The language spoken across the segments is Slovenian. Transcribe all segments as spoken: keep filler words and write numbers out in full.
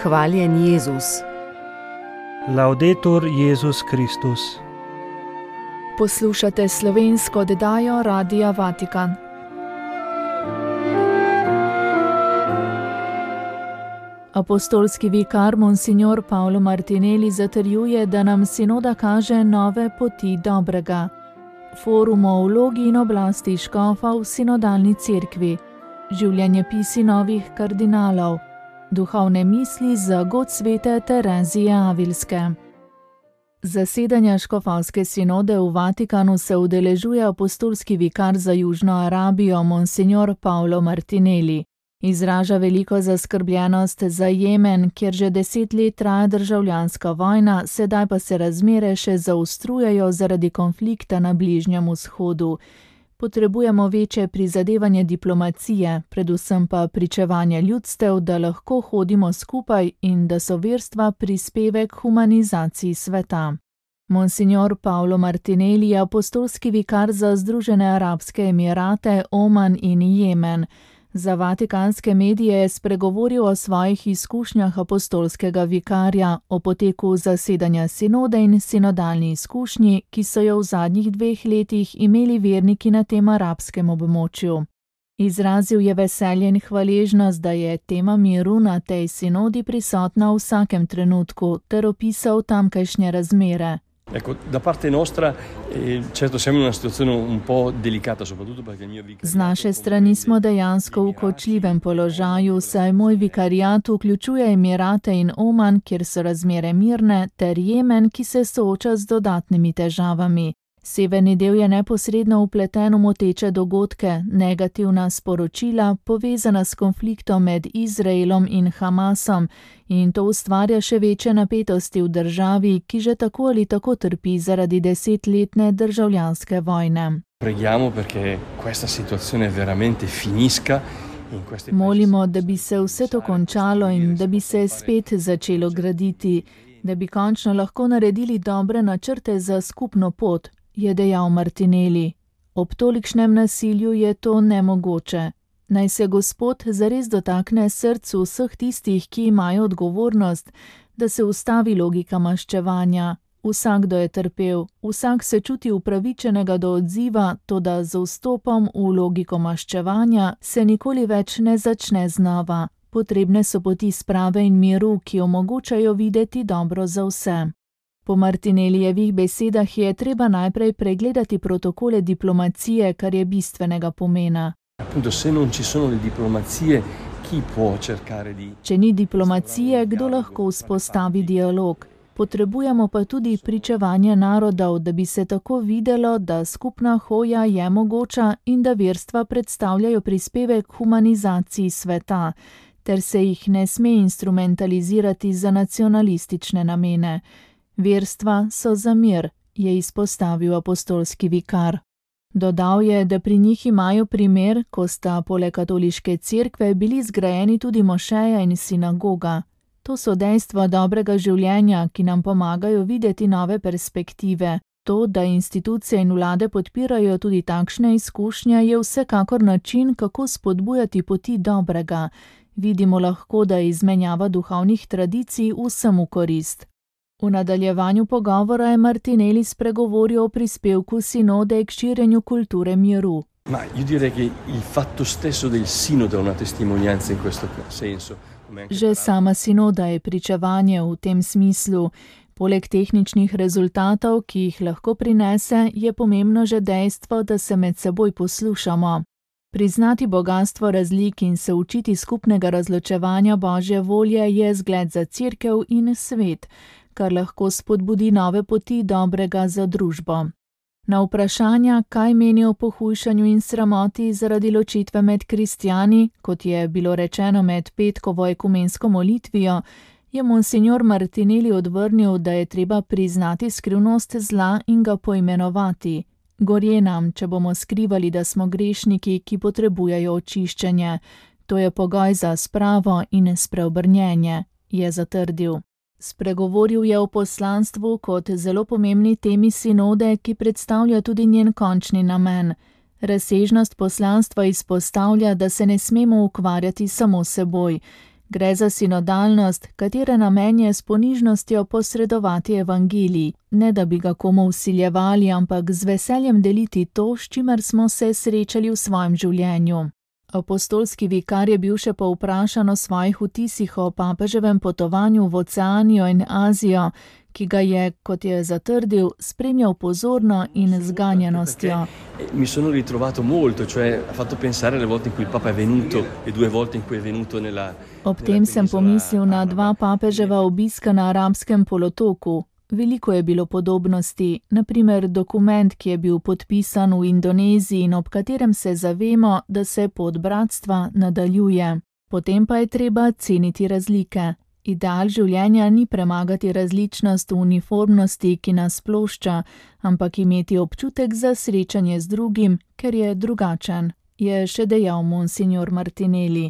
Hvaljen Jezus. Laudetur Jezus Kristus. Poslušate slovensko oddajo Radia Vatikan. Apostolski vikar monsignor Paolo Martinelli zatrjuje, da nam sinoda kaže nove poti dobrega. Forum o vlogi in oblasti škofa v sinodalni cerkvi, življenjepisi novih kardinalov, duhovne misli za god svete Terezije Avilske. Zasedanja škofovske sinode v Vatikanu se udeležuje apostolski vikar za Južno Arabijo monsignor Paolo Martinelli. Izraža veliko zaskrbljenost za Jemen, kjer že deset let traja državljanska vojna, sedaj pa se razmere še zaostrujejo zaradi konflikta na Bližnjem vzhodu. Potrebujemo večje prizadevanje diplomacije, predvsem pa pričevanje ljudstev, da lahko hodimo skupaj in da so verstva prispevek humanizaciji sveta. Monsignor Paolo Martinelli je apostolski vikar za Združene arabske emirate, Oman in Jemen. Za vatikanske medije je spregovoril o svojih izkušnjah apostolskega vikarja, o poteku zasedanja sinode in sinodalni izkušnji, ki so jo v zadnjih dveh letih imeli verniki na tem arabskem območju. Izrazil je veselje in hvaležnost, da je tema miru na tej sinodi prisotna v vsakem trenutku, ter opisal tamkajšnje razmere. Ecco, da parte nostra, eh, certo siamo in una situazione un po' delicata, soprattutto perché il mio vicariato... Z naše strani smo dejansko v kočljivem položaju, saj moj vikariat vključuje Emirate in Oman, kjer so razmere mirne, ter Jemen, ki se sooča z dodatnimi težavami. Severni del je neposredno vpleten v moteče dogodke, negativna sporočila, povezana s konfliktom med Izraelom in Hamasom, in to ustvarja še večje napetosti v državi, ki že tako ali tako trpi zaradi desetletne državljanske vojne. Preghiamo perché questa situazione veramente finisca. Molimo, da bi se vse to končalo in da bi se spet začelo graditi, da bi končno lahko naredili dobre načrte za skupno pot, je dejal Martinelli. Ob tolikšnem nasilju je to nemogoče. Naj se Gospod zares dotakne srcu vseh tistih, ki imajo odgovornost, da se ustavi logika maščevanja. Vsakdo je trpel, vsak se čuti upravičenega do odziva, toda z vstopom v logiko maščevanja se nikoli več ne začne znova. Potrebne so poti sprave in miru, ki omogočajo videti dobro za vse. Po Martinellijevih besedah je treba najprej pregledati protokole diplomacije, kar je bistvenega pomena. Appunto, se non ci sono le diplomazie, chi può cercare di... Če ni diplomacije, kdo lahko vzpostavi dialog? Potrebujemo pa tudi pričevanje narodov, da bi se tako videlo, da skupna hoja je mogoča in da verstva predstavljajo prispevek humanizaciji sveta, ter se jih ne sme instrumentalizirati za nacionalistične namene. Verstva so za mir, je izpostavil apostolski vikar. Dodal je, da pri njih imajo primer, ko sta poleg katoliške cerkve bili zgrajeni tudi mošeja in sinagoga. To so dejstva dobrega življenja, ki nam pomagajo videti nove perspektive. To, da institucije in vlade podpirajo tudi takšne izkušnje, je vsekakor način, kako spodbujati poti dobrega. Vidimo lahko, da je izmenjava duhovnih tradicij vsem v korist. V nadaljevanju pogovora je Martinelli spregovoril o prispevku sinode k širjenju kulture miru. Ma io direi che il fatto stesso del sinodo è una testimonianza in questo senso. Že sama sinoda je pričevanje v tem smislu. Poleg tehničnih rezultatov, ki jih lahko prinese, je pomembno že dejstvo, da se med seboj poslušamo. Priznati bogastvo razlik in se učiti skupnega razločevanja Božje volje je zgled za cerkev in svet, kar lahko spodbudi nove poti dobrega za družbo. Na vprašanja, kaj meni o pohujšanju in sramoti zaradi ločitve med kristjani, kot je bilo rečeno med petkovo ekumensko molitvijo, je monsignor Martinelli odvrnil, da je treba priznati skrivnost zla in ga poimenovati. Gorje nam, če bomo skrivali, da smo grešniki, ki potrebujejo očiščenje. To je pogoj za spravo in spreobrnjenje, je zatrdil. Spregovoril je o poslanstvu kot zelo pomembni temi sinode, ki predstavlja tudi njen končni namen. Razsežnost poslanstva izpostavlja, da se ne smemo ukvarjati samo s seboj. Gre za sinodalnost, katere namen je s ponižnostjo posredovati evangelij, ne da bi ga komu vsiljevali, ampak z veseljem deliti to, s čimer smo se srečali v svojem življenju. Apostolski vikar je bil še povprašan o svojih vtisih o papeževem potovanju v Oceanijo in Azijo, ki ga je, kot je zatrdil, spremljal pozorno in z ganjenostjo. Mi sono ritrovato molto, cioè ha fatto pensare alle volte in cui il Papa è venuto e due volte in cui è venuto nella Ob tem sem pomislil na dva papeževa obiska na arabskem polotoku. Veliko je bilo podobnosti, na primer dokument, ki je bil podpisan v Indoneziji in ob katerem se zavemo, da se pot bratstva nadaljuje. Potem pa je treba ceniti razlike. Ideal življenja ni premagati različnost v uniformnosti, ki nas plošča, ampak imeti občutek za srečanje z drugim, ker je drugačen, je še dejal monsignor Martinelli.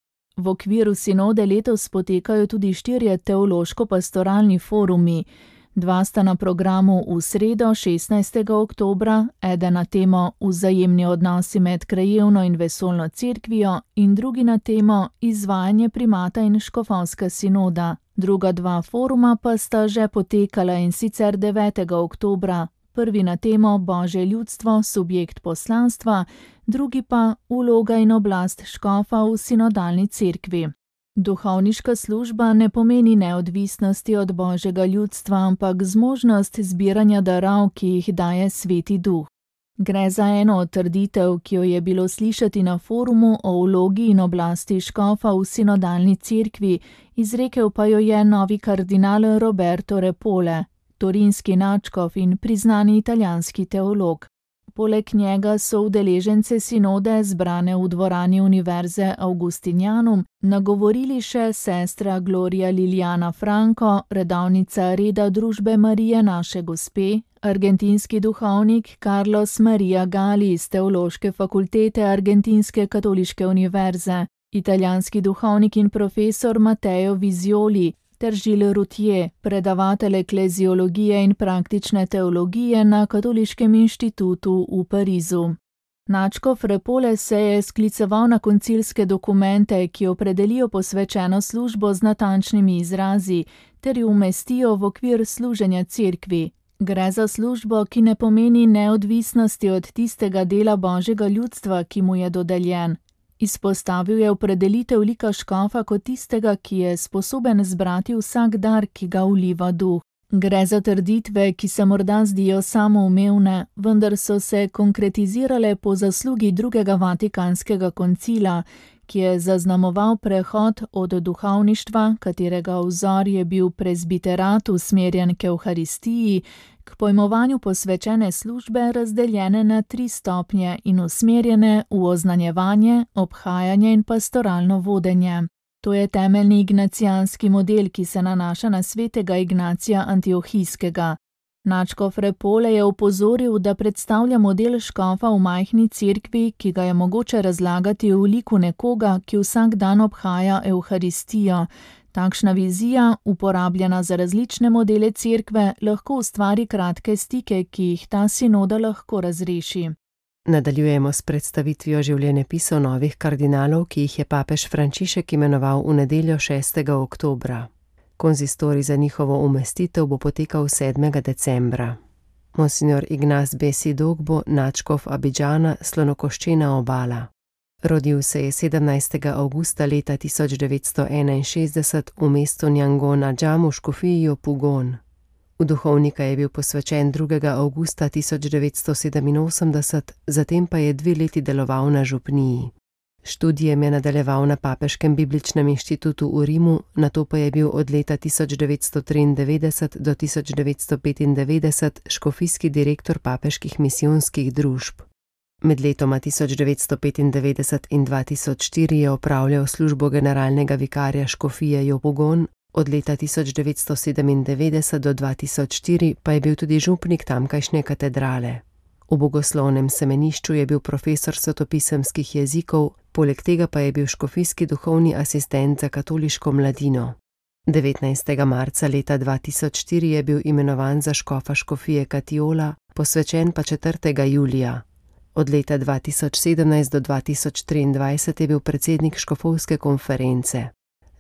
V okviru sinode letos potekajo tudi štirje teološko-pastoralni forumi. Dva sta na programu v sredo šestnajstega oktobra, eden na temo Vzajemni odnosi med krajevno in vesoljno cerkvijo in drugi na temo Izvajanje primata in škofovska sinoda. Druga dva foruma pa sta že potekala, in sicer devetega oktobra. Prvi na temo Božje ljudstvo, subjekt poslanstva, drugi pa Vloga in oblast škofa v sinodalni cerkvi. Duhovniška služba ne pomeni neodvisnosti od Božjega ljudstva, ampak zmožnost zbiranja darov, ki jih daje Sveti Duh. Gre za eno od trditev, ki jo je bilo slišati na forumu o vlogi in oblasti škofa v sinodalni cerkvi, izrekel pa jo je novi kardinal Roberto Repole, torinski nadškof in priznani italijanski teolog. Poleg njega so udeležence sinode, zbrane v dvorani Univerze Augustinianum, nagovorili še sestra Gloria Liliana Franco, redovnica reda družbe Marije naše gospe, argentinski duhovnik Carlos Maria Gali iz Teološke fakultete Argentinske katoliške univerze, italijanski duhovnik in profesor Matteo Vizioli, ter Gilles Routier, predavatelj ekleziologije in praktične teologije na Katoliškem inštitutu v Parizu. Nadškof Repole se je skliceval na koncilske dokumente, ki opredelijo posvečeno službo z natančnimi izrazi, ter jo umestijo v okvir služenja cerkvi. Gre za službo, ki ne pomeni neodvisnosti od tistega dela Božjega ljudstva, ki mu je dodeljen. Izpostavil je opredelitev lika škofa kot tistega, ki je sposoben zbrati vsak dar, ki ga vliva Duh. Gre za trditve, ki se morda zdijo samoumevne, vendar so se konkretizirale po zaslugi drugega vatikanskega koncila, ki je zaznamoval prehod od duhovništva, katerega vzor je bil prezbiterat usmerjen k Evharistiji, k pojmovanju posvečene službe, razdeljene na tri stopnje in usmerjene v oznanjevanje, obhajanje in pastoralno vodenje. To je temeljni ignacijanski model, ki se nanaša na svetega Ignacija Antiohijskega. Nadškof Repole je opozoril, da predstavlja model škofa v majhni cerkvi, ki ga je mogoče razlagati v liku nekoga, ki vsak dan obhaja Evharistijo. Takšna vizija, uporabljena za različne modele cerkve, lahko ustvari kratke stike, ki jih ta sinoda lahko razreši. Nadaljujemo s predstavitvijo življenjepisov novih kardinalov, ki jih je papež Frančišek imenoval v nedeljo šestega oktobra. Konzistorij za njihovo umestitev bo potekal sedmega decembra. Monsignor Ignaz Besidog bo nadškof Abidžana, slonokoščena obala. Rodil se je sedemnajstega avgusta leta tisoč devetsto enainšestdeset v mestu Njangona Džam v škofiji Pugon. V duhovnika je bil posvečen drugega avgusta tisoč devetsto sedeminosemdeset, zatem pa je dve leti deloval na župniji. Študijem je nadaljeval na Papeškem bibličnem inštitutu v Rimu, nato pa je bil od leta tisoč devetsto triindevetdeset do tisoč devetsto petindevetdeset škofijski direktor papeških misijonskih družb. Med letoma tisoč devetsto petindevetdeset in dva tisoč štiri je opravljal službo generalnega vikarja škofije Jopugon, od leta tisoč devetsto sedemindevetdeset do dva tisoč štiri pa je bil tudi župnik tamkajšnje katedrale. V bogoslovnem semenišču je bil profesor svetopisemskih jezikov, poleg tega pa je bil škofijski duhovni asistent za katoliško mladino. devetnajstega marca leta dva tisoč štiri je bil imenovan za škofa škofije Katiola, posvečen pa četrtega julija. Od leta dva tisoč sedemnajst do dva tisoč triindvajset je bil predsednik škofovske konference.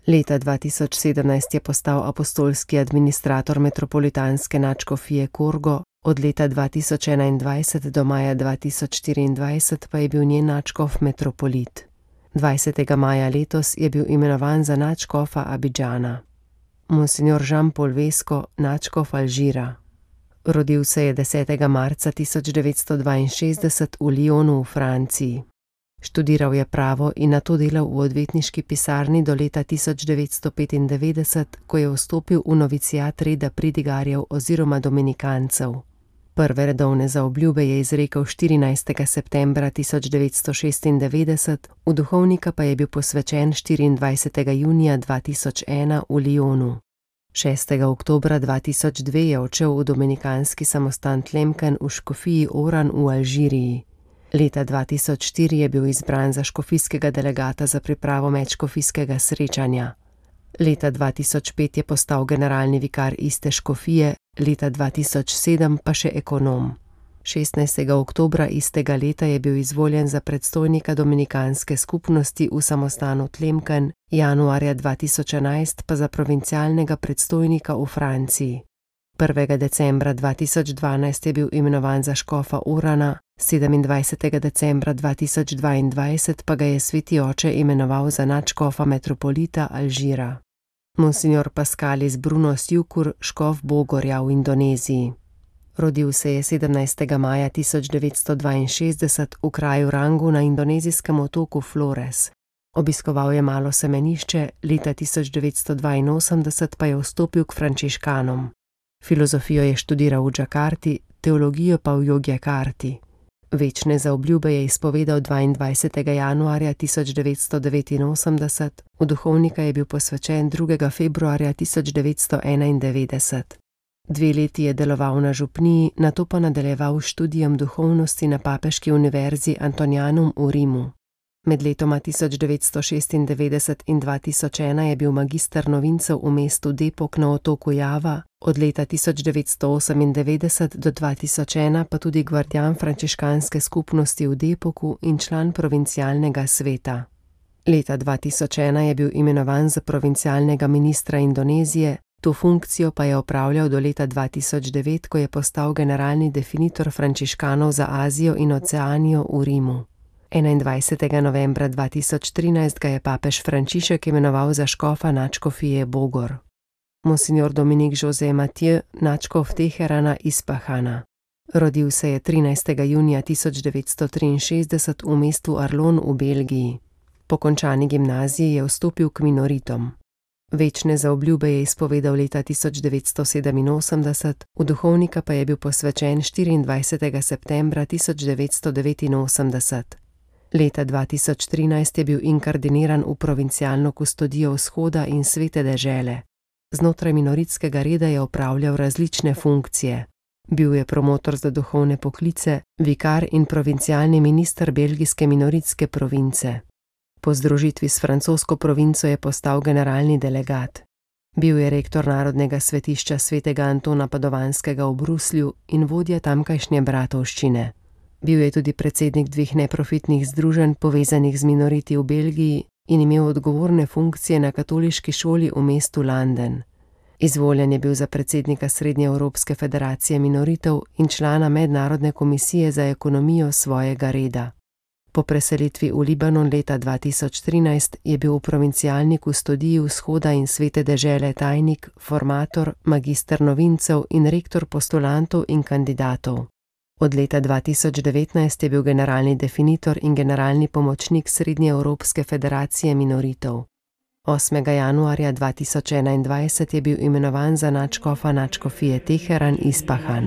Leta dva tisoč sedemnajst je postal apostolski administrator metropolitanske nadškofije Korgo, od leta dva tisoč enaindvajset do maja dva tisoč štiriindvajset pa je bil njen nadškof metropolit. dvajsetega maja letos je bil imenovan za nadškofa Abidžana. Monsignor Jean-Paul Vesco, nadškof Alžira. Rodil se je desetega marca tisoč devetsto dvainšestdeset v Lyonu v Franciji. Študiral je pravo in nato delal v odvetniški pisarni do leta tisoč devetsto petindevetdeset, ko je vstopil v novicijat reda pridigarjev oziroma dominikancev. Prve redovne zaobljube je izrekel štirinajstega septembra tisoč devetsto šestindevetdeset, v duhovnika pa je bil posvečen štiriindvajsetega junija dva tisoč ena v Lyonu. šestega oktobra dva tisoč dve je odšel v dominikanski samostan Tlemken v škofiji Oran v Alžiriji. Leta dva tisoč štiri je bil izbran za škofijskega delegata za pripravo medškofijskega srečanja. Leta dva tisoč pet je postal generalni vikar iste škofije, leta dva tisoč sedem pa še ekonom. šestnajstega oktobra istega leta je bil izvoljen za predstojnika dominikanske skupnosti v samostanu Tlemken, januarja dva tisoč enajst pa za provincialnega predstojnika v Franciji. prvega decembra dva tisoč dvanajst je bil imenovan za škofa Orana, sedemindvajsetega decembra dva tisoč dvaindvajset pa ga je sveti oče imenoval za nadškofa metropolita Alžira. Monsignor Pascalis Bruno Sjukur, škof Bogorja v Indoneziji. Rodil se je sedemnajstega maja tisoč devetsto dvainšestdeset v kraju Rangu na indonezijskem otoku Flores. Obiskoval je malo semenišče, leta tisoč devetsto dvainosemdeset pa je vstopil k frančiškanom. Filozofijo je študiral v Džakarti, teologijo pa v Jogjakarti. Večne zaobljube je izpovedal dvaindvajsetega januarja tisoč devetsto devetinosemdeset, v duhovnika je bil posvečen drugega februarja tisoč devetsto enaindevetdeset. Dve leti je deloval na župniji, nato pa nadaljeval študijem duhovnosti na papeški univerzi Antonianum v Rimu. Med letoma tisoč devetsto šestindevetdeset in dva tisoč ena je bil magister novincev v mestu Depok na otoku Java, od leta tisoč devetsto osemindevetdeset do dva tisoč ena pa tudi gvardijan frančiškanske skupnosti v Depoku in član provincialnega sveta. Leta dva tisoč ena je bil imenovan za provincialnega ministra Indonezije, to funkcijo pa je opravljal do leta dva tisoč devet, ko je postal generalni definitor frančiškanov za Azijo in Oceanijo v Rimu. enaindvajsetega novembra dva tisoč trinajst ga je papež Frančišek imenoval za škofa nadškofije Bogor. Monsignor Dominik José Mathieu, nadškof Teherana Ispahana. Rodil se je trinajstega junija tisoč devetsto triinšestdeset v mestu Arlon v Belgiji. Po končani gimnaziji je vstopil k minoritom. Večne zaobljube je izpovedal leta tisoč devetsto sedeminosemdeset, v duhovnika pa je bil posvečen štiriindvajsetega septembra tisoč devetsto devetinosemdeset. Leta dva tisoč trinajst je bil inkardiniran v provincialno kustodijo vzhoda in svete dežele. Znotraj minoritskega reda je opravljal različne funkcije. Bil je promotor za duhovne poklice, vikar in provincialni minister belgijske minoritske province. Po združitvi s francosko provinco je postal generalni delegat. Bil je rektor Narodnega svetišča svetega Antona Padovanskega v Bruslju in vodja tamkajšnje bratovščine. Bil je tudi predsednik dveh neprofitnih združenj povezanih z minoriti v Belgiji in imel odgovorne funkcije na katoliški šoli v mestu Landen. Izvoljen je bil za predsednika Srednjeevropske federacije minoritev in člana Mednarodne komisije za ekonomijo svojega reda. Po preselitvi v Libanon leta dva tisoč trinajst je bil v provincialni kustodiji vzhoda in svete dežele tajnik, formator, magister novincev in rektor postulantov in kandidatov. Od leta dva tisoč devetnajst je bil generalni definitor in generalni pomočnik Srednjeevropske federacije minoritev. osmega januarja dva tisoč enaindvajset je bil imenovan za nadškofa nadškofije Teheran Ispahan.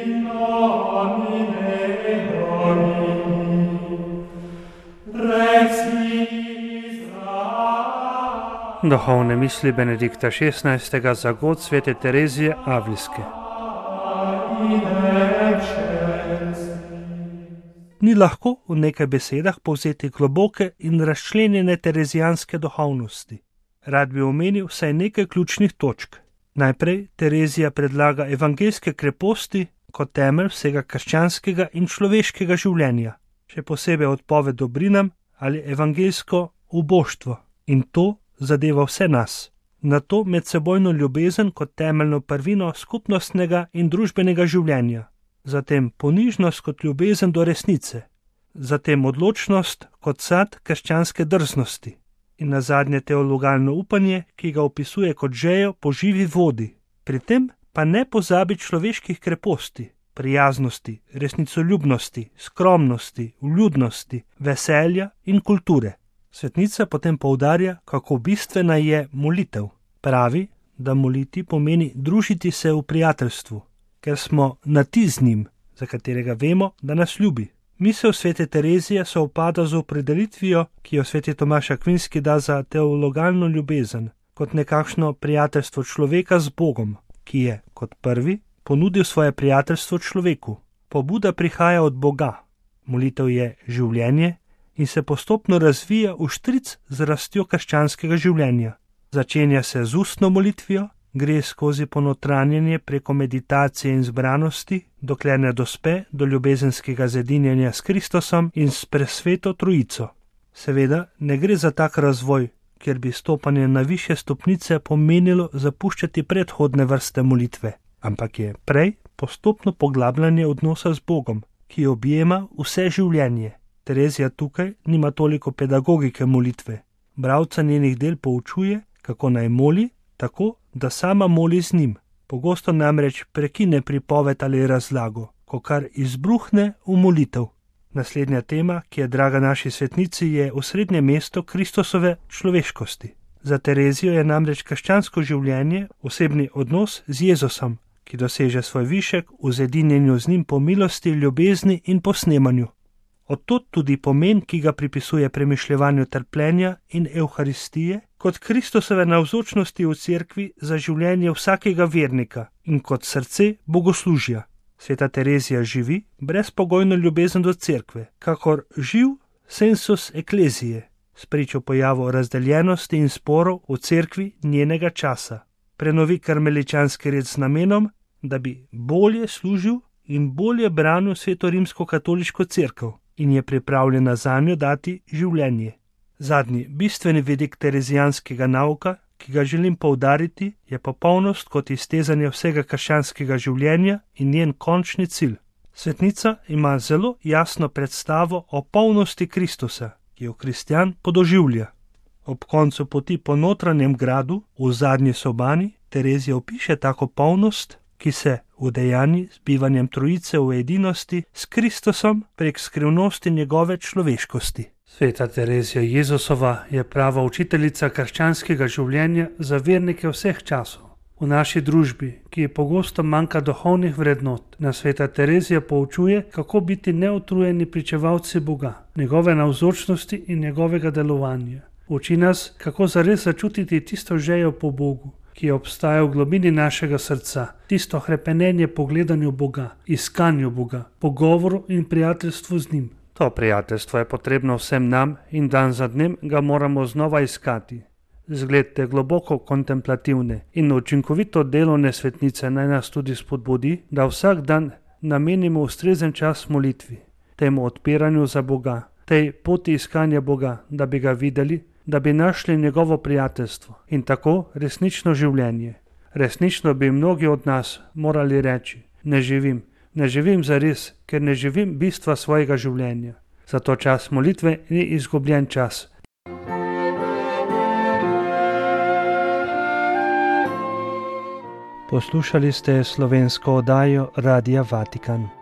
Duhovne misli Benedikta šestnajstega za god svete Terezije Avlijske. Ni lahko v nekaj besedah povzeti globoke in razčlenjene terezijanske duhovnosti. Rad bi omenil vsaj nekaj ključnih točk. Najprej Terezija predlaga evangeljske kreposti kot temelj vsega krščanskega in človeškega življenja, še posebej odpoved dobrinam ali evangeljsko uboštvo, in to zadeva vse nas. Na to medsebojno ljubezen kot temeljno prvino skupnostnega in družbenega življenja, zatem ponižnost kot ljubezen do resnice, zatem odločnost kot sad krščanske drznosti in nazadnje teologalno upanje, ki ga opisuje kot žejo po živi vodi. Pri tem pa ne pozabi človeških kreposti, prijaznosti, resnicoljubnosti, skromnosti, vljudnosti, veselja in kulture. Svetnica potem poudarja, kako bistvena je molitev. Pravi, da moliti pomeni družiti se v prijateljstvu, ker smo na ti z njim, za katerega vemo, da nas ljubi. Misel svete Terezije sovpada z opredelitvijo, ki jo sveti Tomaž Akvinski da za teologalno ljubezen, kot nekakšno prijateljstvo človeka z Bogom, ki je, kot prvi, ponudil svoje prijateljstvo človeku. Pobuda prihaja od Boga. Molitev je življenje in se postopno razvija v štric z rastjo krščanskega življenja. Začenja se z ustno molitvijo, gre skozi ponotranjenje preko meditacije in zbranosti, dokler ne dospe do ljubezenskega zedinjenja s Kristusom in s presveto trojico. Seveda ne gre za tak razvoj, kjer bi stopanje na višje stopnice pomenilo zapuščati predhodne vrste molitve, ampak je prej postopno poglabljanje odnosa z Bogom, ki objema vse življenje. Terezija tukaj nima toliko pedagogike molitve. Bralca njenih del poučuje, kako naj moli, tako, da sama moli z njim. Pogosto namreč prekine pripoved ali razlago, ko kar izbruhne v molitev. Naslednja tema, ki je draga naši svetnici, je osrednje mesto Kristusove človeškosti. Za Terezijo je namreč krščansko življenje osebni odnos z Jezusom, ki doseže svoj višek v zedinjenju z njim po milosti, ljubezni in posnemanju. Odtod tudi pomen, ki ga pripisuje premišljevanju trpljenja in evharistije, kot Kristusove navzočnosti v cerkvi za življenje vsakega vernika in kot srce bogoslužja. Sveta Terezija živi brezpogojno ljubezen do cerkve, kakor živ sensus eklezije, spričo pojavu razdeljenosti in sporov v cerkvi njenega časa. Prenovi karmeličanski red z namenom, da bi bolje služil in bolje branil sveto rimsko-katoliško cerkev in je pripravljena zanjo dati življenje. Zadnji bistveni vidik terezijanskega nauka, ki ga želim poudariti, je popolnost kot iztezanje vsega krščanskega življenja in njen končni cilj. Svetnica ima zelo jasno predstavo o polnosti Kristusa, ki jo kristjan podoživlja. Ob koncu poti po notranjem gradu, v zadnji sobani, Terezija opiše tako polnost, ki se udejanji z bivanjem trojice v edinosti s Kristusom prek skrivnosti njegove človeškosti. Sveta Terezija Jezusova je prava učiteljica krščanskega življenja za vernike vseh časov. V naši družbi, ki je pogosto manjka duhovnih vrednot, nas sveta Terezija poučuje, kako biti neutrujeni pričevalci Boga, njegove navzočnosti in njegovega delovanja. Uči nas, kako zares začutiti tisto željo po Bogu, ki obstaja v globini našega srca, tisto hrepenenje po gledanju Boga, iskanju Boga, pogovoru in prijateljstvu z njim. To prijateljstvo je potrebno vsem nam in dan za dnem ga moramo znova iskati. Zgled te globoko kontemplativne in učinkovito delovne svetnice naj nas tudi spodbudi, da vsak dan namenimo ustrezen čas molitvi, temu odpiranju za Boga, tej poti iskanja Boga, da bi ga videli, da bi našli njegovo prijateljstvo in tako resnično življenje. Resnično bi mnogi od nas morali reči, ne živim, ne živim zares, ker ne živim bistva svojega življenja. Zato čas molitve ni izgubljen čas. Poslušali ste slovensko oddajo Radia Vatikan.